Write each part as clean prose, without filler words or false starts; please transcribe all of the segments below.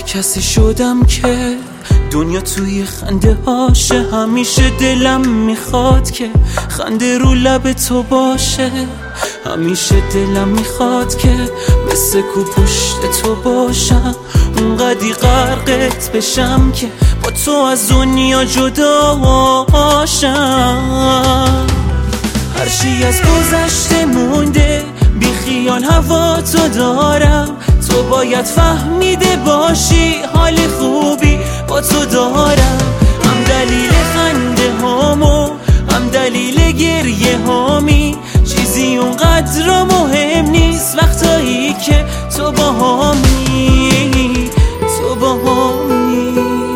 کسی شدم که دنیا توی خنده هاشه. همیشه دلم میخواد که خنده رو لب تو باشه. همیشه دلم میخواد که مثل کو پشت تو باشم. اونقدی غرقت بشم که با تو از دنیا جدا باشم. هرچی از گذشته مونده بی خیال هوا تو دارم. تو باید فهمیده باشی حال خوبی با تو دارم. هم دلیل خنده هامو هم دلیل گریه هامی. چیزی اونقدر مهم نیست وقتایی که تو با هامی. تو با هامی.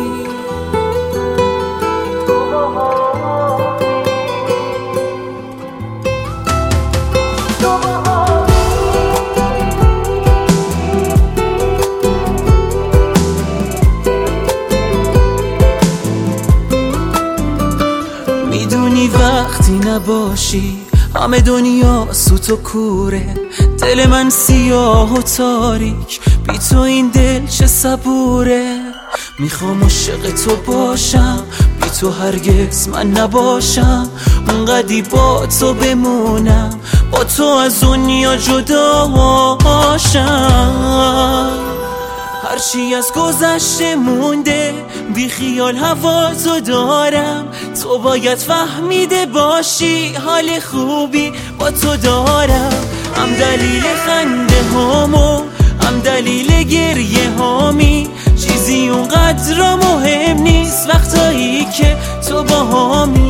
میدونی وقتی نباشی همه دنیا سوت و کوره. دل من سیاه و تاریک بی تو این دل چه صبوره. میخوام عاشق تو باشم بی تو هرگز من نباشم. اونقدی با تو بمونم با تو از دنیا جدا باشم. هرچی از گذشته مونده بی خیال هوا تو دارم. تو باید فهمیده باشی حال خوبی با تو دارم. هم دلیل خنده هامو هم دلیل گریه هامی. چیزی اونقدر مهم نیست وقتایی که تو با هامی.